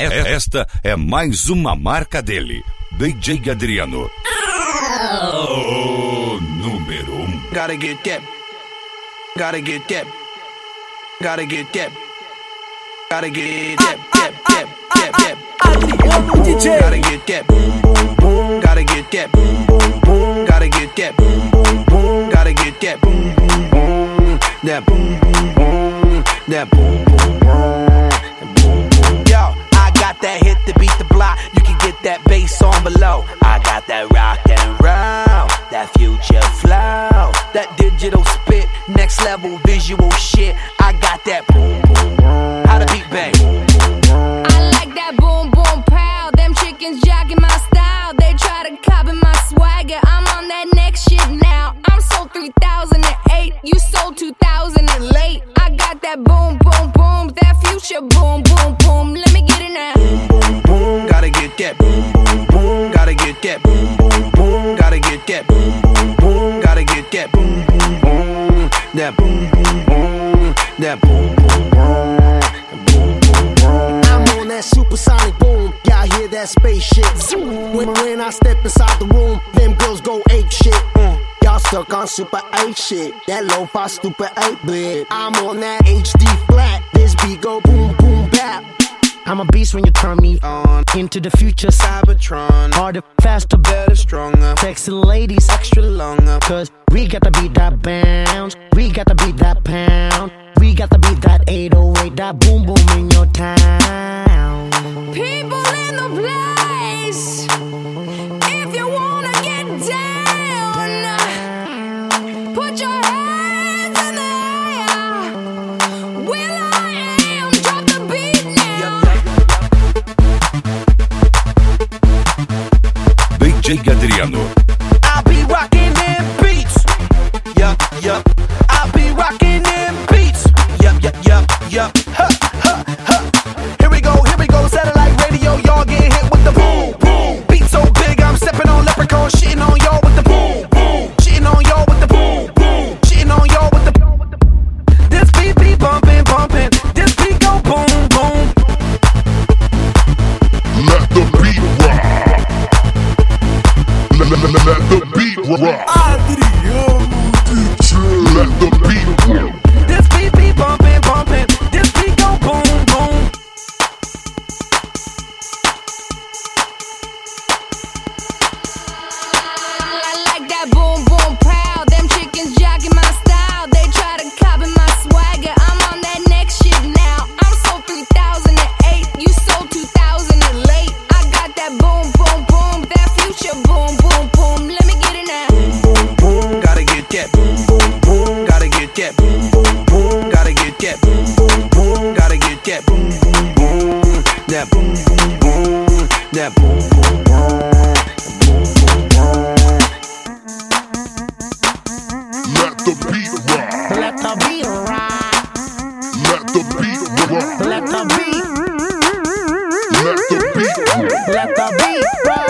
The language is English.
Esta é mais uma marca dele, DJ Adriano. O número 1. Gotta get that. Gotta get that. Gotta get that. Gotta get that. Adriano DJ. Gotta get that. Gotta get that. Gotta get that. Gotta get that. That boom boom boom. That boom boom boom. Yo, I got that hit to beat the block. You can get that bass on below. I got that rock and roll, that future flow, that digital spit, next level visual shit. I got that boom boom boom. How the beat bang? I like that boom boom pow. Them chickens jogging my style. They try to copy my swagger. I'm on that next shit now. I'm sold 3008. You sold 2000 and late. I got that boom boom boom. That future boom boom boom. Let me get it now. Boom boom boom. Gotta get that boom boom boom. Gotta get that boom boom boom. Gotta get that boom boom boom. Gotta get that boom boom boom. That boom boom boom. That boom boom boom. I'm on that supersonic boom. Y'all hear that spaceship? When I step inside the room, them girls go ape shit. Y'all stuck on super 8 shit. That lo-fi stupid 8-bit. I'm on that HD flat. This beat go boom boom bap. I'm a beast when you turn me on. Into the future, Cybertron. Harder, faster, better, stronger. Sexy ladies, extra longer. Cause we got to beat that bounce. We got to beat that pound. We got to beat that 808. That boom boom in your town. People in the place. If you wanna get down, put your hands in the air. Will I am, drop the beat now. DJ Adriano. I be rocking them beats. Yup, yup. I be rocking them beats. Yup, yup, yup, yup. Ha, ha, ha. Here we go, satellite radio. Y'all get hit with the boom, boom. Beat so big, I'm stepping on leprechaun. Shitting on y'all with the boom, boom. Shitting on y'all with the boom, boom. Shitting on y'all with the boom. This beat be bumping, bumping. This beat go boom, boom. Let the beat rock. Let the beat rock. Adriano DJ. Let the beat rock. This beat be bumping, bumping. This beat go boom, boom. I like that boom boom pow. Them chickens jogging my style. They try to copy my swagger. I'm on that next shit now. I'm sold 3008. You sold 2000 and late. I got that boom boom boom. That future boom boom boom. Let me get it now. Boom boom, gotta get that boom boom boom. Gotta get that boom boom boom. Gotta get that boom boom boom. Gotta get that boom boom boom. That boom boom boom. That boom boom boom. Let the beat rock. Let the beat rock. Let the beat rock. Let the beat. Let the beat rock. Let the beat rock.